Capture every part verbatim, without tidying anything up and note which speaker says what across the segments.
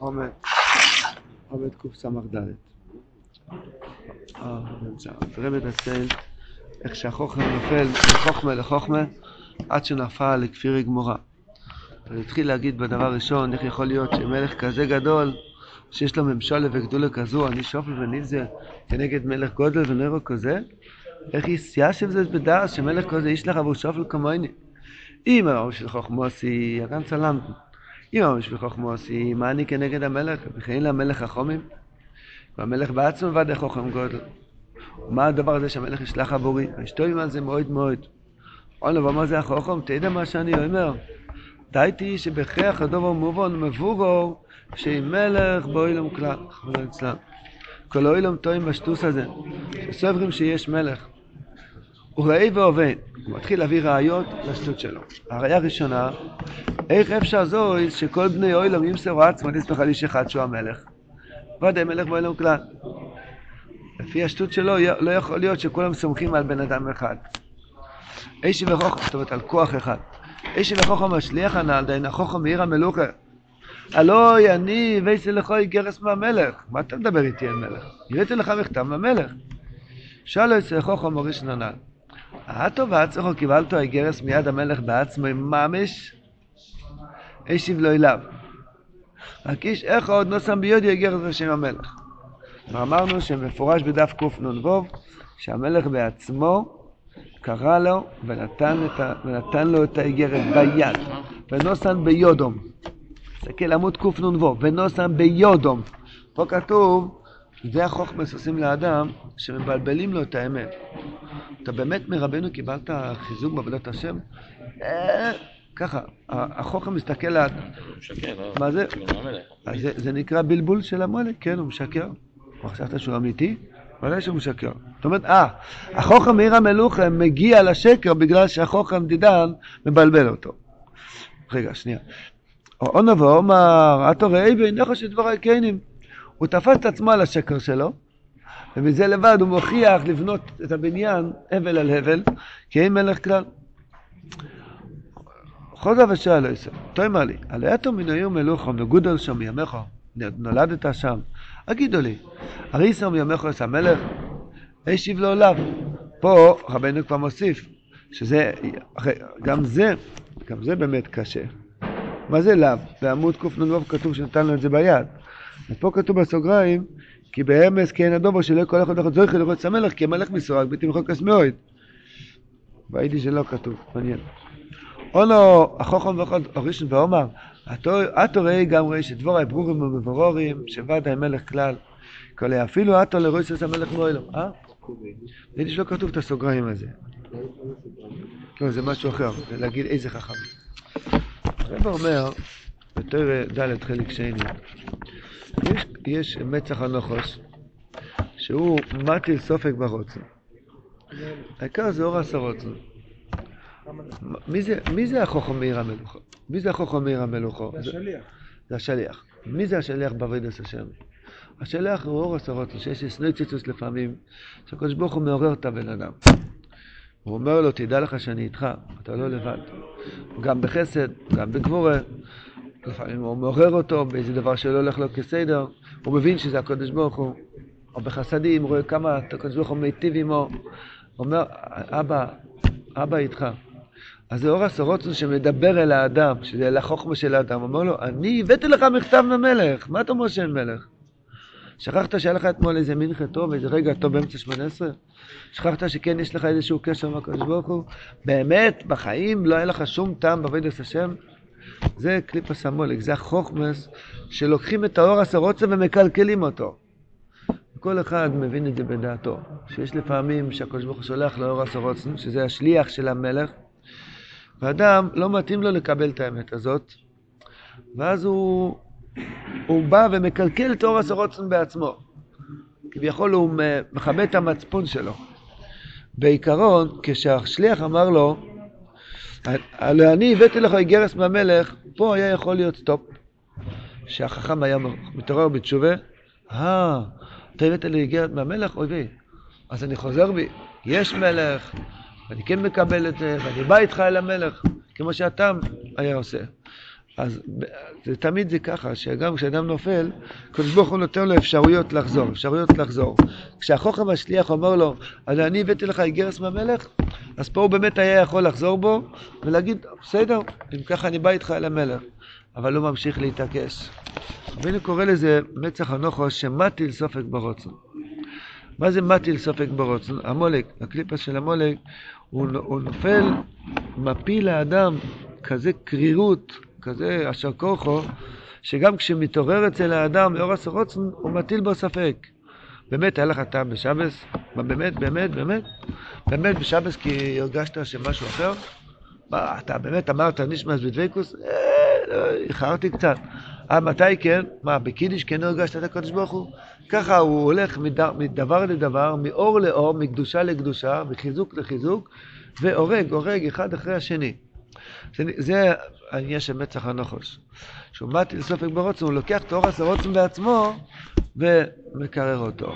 Speaker 1: עומד, עומד קוף סמך דלת. הרב מתעצל איך שהחוכמה נופל מחוכמה לחוכמה עד שנפל לכפירי גמורה. הוא התחיל להגיד בדבר ראשון איך יכול להיות שמלך כזה גדול שיש לו ממשלה וגדולה כזו, אני שופל ונבזה כנגד מלך גודל ונרו כזה, איך יסיישב זה בדעת שמלך כזה יש לך והוא שופל כמוני. אם אמרו של חוכמוסי, יגן צלמתן. אם אמרו של חוכמוסי, מה אני כנגד המלך? בכלל למלך חכמים. והמלך בעצמו ועד חוכם גודל. מה הדבר הזה שהמלך ישלח עבורי? השתויים על זה מאוד מאוד. עוד לא, מה זה החוכם? תדע מה שאני אומר. דייתי שבכך הדובר מובן מבוגור שאם מלך באוילם כלל. חבל אצלם. כל אוילם טועים בשטוס הזה. שסוברים שיש מלך. הוא ראי ועובד. הוא מתחיל להביא ראיות לשטות שלו. הראיה הראשונה, איך אפשר זו שכל בני אוילם ימסרו עצמו נסמך על איש אחד שהוא המלך? ודאי מלך באוילם כלל. לפי השטות שלו לא יכול להיות שכולם סומכים על בן אדם אחד. אישי וחוכם, זאת אומרת על כוח אחד. אישי וחוכם משליח הנעל, דיין החוכם מעיר המלוכה. הלוי אני וייסי לכוי גרס מהמלך. מה אתה מדבר איתי על מלך? הראיתי לך מכתב מהמלך. שאלו יצא חוכם מוריש נעל. האטו והצחו קיבלתו הגרס מיד המלך בעצמו ממש. אישי ולא אליו. רק איש איך עוד נוסם ביודי הגרס בשם המלך. אמרנו שמפורש בדף קנ"ו שהמלך בעצמו קרא לו ונתן, ה... ונתן לו את האיגרת ביד ונוסן ביודום. תסתכל עמוד קנ"ו ונוסן ביודום. פה כתוב זה החוכמה שעושים לאדם שמבלבלים לו את האמת. אתה באמת מרבנו קיבלת חיזוק בעבודת השם? אה, ככה החוכמה מסתכל לאדם.
Speaker 2: הוא משקר, לא?
Speaker 1: מה זה? זה, זה נקרא בלבול של המולק, כן, הוא משקר. הוא חשבת שהוא אמיתי? ודאי שהוא משקר. זאת אומרת, אה, החוכם מעיר המלוכה מגיע לשקר בגלל שהחוכם דידן מבלבל אותו. רגע, שנייה. או נבוא, אומר, אתה ראי בעיניך שדברי קיינים. הוא תפס את עצמו על השקר שלו, ומזה לבד הוא מוכיח לבנות את הבניין הבל על הבל, כי אין מלך כלל. חוזה ושעה לא יסר. תו אמר לי, עלי אתו מן העיר מלוכה, מגודל שם מימיך, נולדת שם. אגידו לי, הרי יסר מימיך יש המלך, הישיב לו עליו. פה רבנו כבר מוסיף, שזה, גם זה, גם זה באמת קשה. מה זה לאו? בעמוד קנ"ו כתוב שנתן לו את זה ביד. אז פה כתוב בסוגריים, כי באמס כן הדובר שלא כל אחד אחד זוכר לראות את המלך, כי המלך מסורג, ביתי מחוקס מאוד. והייתי שלא כתוב, מעניין. אונו, החוכם ואחד הראשון ואומר, אתו ראי גם ראי שדבורי ברורים ומברורים, שוודאי מלך כלל, כל אפילו אתו לרואי שעשה מלך מועלם. אה? הייתי שלא כתוב את הסוגריים הזה. לא, זה משהו אחר, זה להגיד איזה חכם. הרב אומר, בתור ד' חלק שני, יש, יש מצח הנוחוס, שהוא מטיל סופק ברוצן. העיקר זה אור הסרוצן. מי זה, מי זה החוכם מעיר המלוכה? מי זה החוכם מעיר המלוכה?
Speaker 3: זה השליח.
Speaker 1: זה השליח. מי זה השליח בעבודת השם? השליח הוא אור הסרוצן, שיש סנויציצוס לפעמים, שהקדוש ברוך הוא מעורר את הבן אדם. הוא אומר לו, תדע לך שאני איתך, אתה לא לבד. גם בחסד, גם בגבורה. לפעמים הוא מעורר אותו באיזה דבר שלא הולך לו כסדר. הוא מבין שזה הקדוש ברוך הוא. או בחסדים, הוא רואה כמה הקדוש ברוך הוא מיטיב עמו. הוא אומר, אבא, אבא איתך. אז זה אור הסרוצן שמדבר אל האדם, שזה אל החוכמה של האדם. הוא אומר לו, אני הבאתי לך מכתב ממלך. מה אתה אומר שאין מלך? שכחת שהיה לך אתמול איזה מנחה טוב, איזה רגע טוב באמצע שמונה עשרה? שכחת שכן יש לך איזשהו קשר עם הקדוש ברוך הוא? באמת, בחיים לא היה לך שום טעם בעבודת השם? זה קליפס המולק, זה החוכמס שלוקחים את האור הסרוצן ומקלקלים אותו. כל אחד מבין את זה בדעתו, שיש לפעמים שהקדוש ברוך הוא שולח לאור הסרוצן, שזה השליח של המלך, ואדם לא מתאים לו לקבל את האמת הזאת, ואז הוא, הוא בא ומקלקל את האור הסרוצן בעצמו. כביכול הוא מכבה את המצפון שלו. בעיקרון, כשהשליח אמר לו, הלא אני הבאתי לך איגרת מהמלך, פה היה יכול להיות סטופ, שהחכם היה מתעורר בתשובה, אה, אתה הבאת לי איגרת מהמלך, אוי וי, אז אני חוזר בי, יש מלך, ואני כן מקבל את זה, ואני בא איתך אל המלך, כמו שאתה היה עושה. אז זה, תמיד זה ככה, שגם כשאדם נופל, הקדוש ברוך הוא נותן לו אפשרויות לחזור, אפשרויות לחזור. כשהחוכם השליח אומר לו, אז אני הבאתי לך איגרס מהמלך, אז פה הוא באמת היה יכול לחזור בו, ולהגיד, בסדר, אם ככה אני בא איתך אל המלך. אבל הוא ממשיך להתעקש. ואני קורא לזה מצח הנוחוש שמטיל סופק ברוצן. מה זה מטיל סופק ברוצן? המולק, הקליפה של המולק, הוא, הוא נופל, מפיל לאדם כזה קרירות, כזה אשר כוחו, שגם כשמתעורר אצל האדם לאורס הרוצן, הוא מטיל בו ספק. באמת היה לך טעם בשבס? באמת, באמת, באמת? באמת בשבס כי הרגשת שמשהו אחר? מה, אתה באמת אמרת נשמס בדוויקוס? אה, לא, איחרתי קצת. אה, מתי כן? מה, בקידיש כן הרגשת את הקדוש ברוך הוא? ככה הוא הולך מדבר, מדבר לדבר, מאור לאור, מקדושה לקדושה, מחיזוק לחיזוק, והורג, הורג אחד אחרי השני. זה, זה העניין של מצח הנוחוש. שהוא מטיל סופק ברוצן, הוא לוקח את אורס הרוצן בעצמו ומקרר אותו.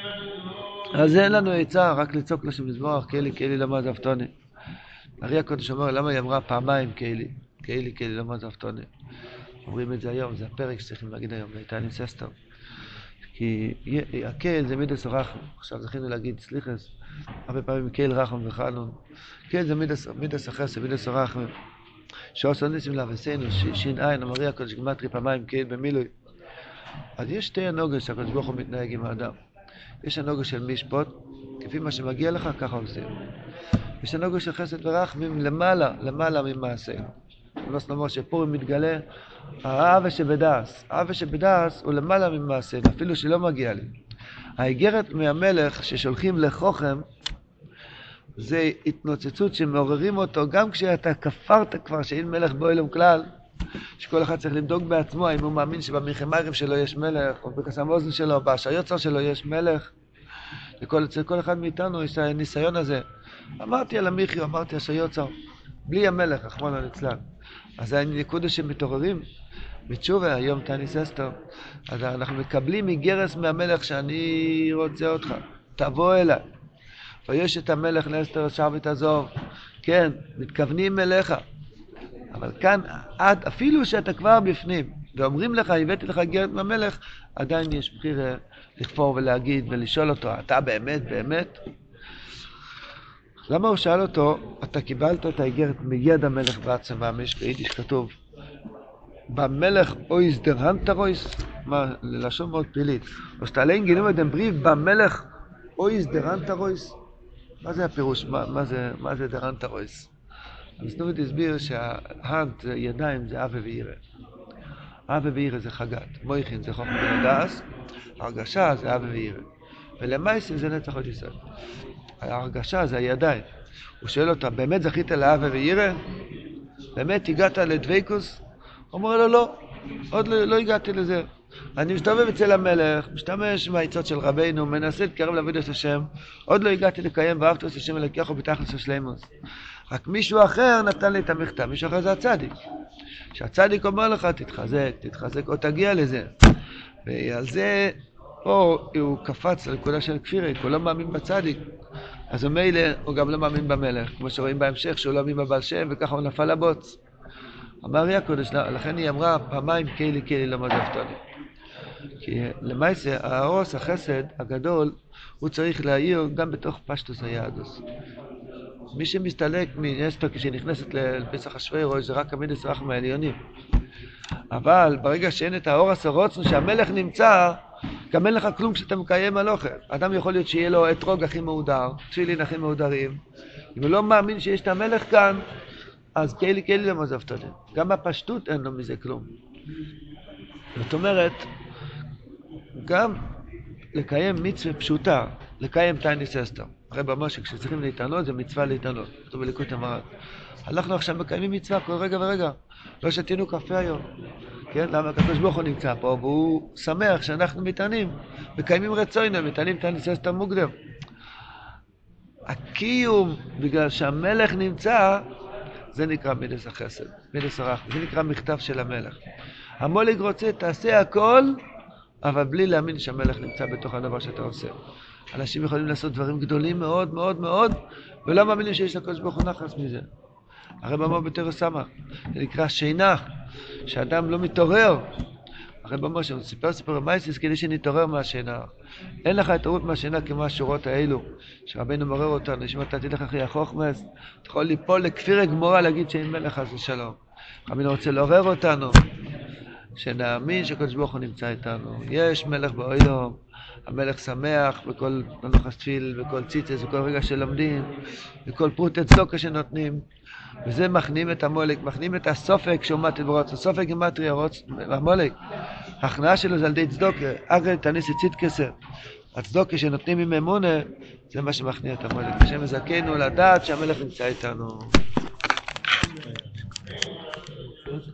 Speaker 1: אז אין לנו עצה, רק לצעוק לשם מזמור, קהילי, קהילי למה זבטוני. הרי הקודש אומר, למה היא אמרה פעמיים קהילי? קהילי, קהילי למה זבטוני. אומרים את זה היום, זה הפרק שצריכים להגיד היום, לאיתני ססטר. כי הקהל זה מידס רחם. עכשיו זכינו להגיד סליחס, הרבה פעמים קהל רחם וחנון. קהל זה מידס החסד, מידס רחם. שעושה ניסים להבסנו, שין עין, אמרי הקודש גמטרי פעמיים קהל במילוי. אז יש שתי הנוגה שהקודש ברוך הוא מתנהג עם האדם. יש הנוגה של משפוט, כפי מה שמגיע לך, ככה עושים. יש הנוגה של חסד ורחמים למעלה, למעלה ממעשה. לא סנאמר שפורים מתגלה, האהבה שבדעס. האהבה שבדעס הוא למעלה ממעשה, אפילו שלא מגיע לי. האיגרת מהמלך ששולחים לחוכם, זה התנוצצות שמעוררים אותו, גם כשאתה כפרת כבר שאין מלך בו אלום כלל, שכל אחד צריך לבדוק בעצמו, אם הוא מאמין שבמלחמיים שלו יש מלך, או בקסם אוזן שלו, או באשר שלו יש מלך. לכל, אצל כל אחד מאיתנו יש הניסיון הזה. אמרתי על המיכי, אמרתי אשר יוצר, בלי המלך, רחמנא ליצלן. אז זה נקודה שמתעוררים. בתשובה, היום תעני ססטר. אז אנחנו מקבלים איגרס מהמלך שאני רוצה אותך. תבוא אליי. ויש את המלך נסתר שב ותעזוב. כן, מתכוונים אליך. אבל כאן, עד, אפילו שאתה כבר בפנים, ואומרים לך, הבאתי לך איגרת מהמלך, עדיין יש בחיר לכפור ולהגיד ולשאול אותו, אתה באמת, באמת? למה הוא שאל אותו, אתה קיבלת את האיגרת מיד המלך בעצם מהמש, ביידיש כתוב, במלך אויס דרנטרויס, מה, ללשון מאוד פלילית, או שאתה עליין גינו את בריב, במלך אויס דרנטרויס, מה זה הפירוש, מה, מה זה, מה זה דרנטרויס? אז נובד הסביר שההנט, ידיים, זה אבה ואירה. אבה ואירה זה חגת, מויכין זה חוכם בן הדס, הרגשה זה אבה ואירה. ולמייסים זה נצח עוד ישראל. ההרגשה זה הידיים. הוא שואל אותה, באמת זכית לאבה ואירה? באמת הגעת לדוויקוס? הוא אומר לו, לא, עוד לא, לא הגעתי לזה. אני מסתובב אצל המלך, משתמש מהעצות של רבינו, מנסה להתקרב לעבוד את השם, עוד לא הגעתי לקיים ואהבת את השם אלוקיך ובתכלס השלימוס. רק מישהו אחר נתן לי את המכתב, מישהו אחר זה הצדיק. שהצדיק אומר לך, תתחזק, תתחזק, או תגיע לזה. ועל זה, פה הוא קפץ לנקודה של כפירי, הוא לא מאמין בצדיק. אז הוא מילא, הוא גם לא מאמין במלך, כמו שרואים בהמשך, שהוא לא מאמין בבעל שם, וככה הוא נפל לבוץ. אמר יא קודש, לכן היא אמרה, פעמיים קהילי קהילי לא מזבטוני. כי למעשה, האוס, החסד הגדול, הוא צריך להעיר גם בתוך פשטוס היהדוס. מי שמסתלק מנסתר כשנכנסת לפסח השווירו, זה רק המידס רחם העליונים. אבל ברגע שאין את האור הסרוצנו שהמלך נמצא, גם אין לך כלום כשאתה מקיים הלוכה. אדם יכול להיות שיהיה לו אתרוג הכי מהודר, תפילין הכי מהודרים. אם הוא לא מאמין שיש את המלך כאן, אז קהילי קהילי לא מזבטוני. גם בפשטות אין לו מזה כלום. זאת אומרת, גם לקיים מצווה פשוטה, לקיים תעני ססטר. הרי במשה, כשצריכים להתענות, זה מצווה להתענות. כתוב בליקוד המהר"ל. אנחנו עכשיו מקיימים מצווה כל רגע ורגע. לא שתינו קפה היום. כן? למה הקדוש ברוך הוא נמצא פה, והוא שמח שאנחנו מתענים. מקיימים רצונו, מתענים תעני ססטר מוקדם. הקיום, בגלל שהמלך נמצא, זה נקרא מידס החסד, מידס הרחמים. זה נקרא מכתב של המלך. המולג רוצה, תעשה הכל, אבל בלי להאמין שהמלך נמצא בתוך הדבר שאתה עושה. אנשים יכולים לעשות דברים גדולים מאוד מאוד מאוד, ולא מאמינים שיש לקדוש ברוך הוא נחס מזה. הרי במה בתרא סמך, זה נקרא שינה. שאדם לא מתעורר. אחרי במה שהוא סיפר סיפר מייסיס כדי שנתעורר מהשינה. אין לך התעוררות מהשינה כמו השורות האלו, שרבנו מרר אותנו, נשמע תתי לך אחי החוכמס, אתה יכול ליפול לכפיר גמורה להגיד שאין מלך אז שלום. רבנו רוצה לעורר אותנו, שנאמין שקדוש ברוך הוא נמצא איתנו. יש מלך בעולם, המלך שמח בכל תנוח התפיל, בכל ציצס, בכל רגע שלומדים, בכל פרוטי צדוקה שנותנים. וזה מכנים את המולק, מכנים את הסופק שעומת לברוץ, הסופק גמטרי הרוץ, המולק. ההכנעה שלו זה על די צדוקה, אגר תניסי צידקסה. הצדוקה שנותנים עם אמונה, זה מה שמכניע את המולק. השם מזכנו לדעת שהמלך נמצא איתנו.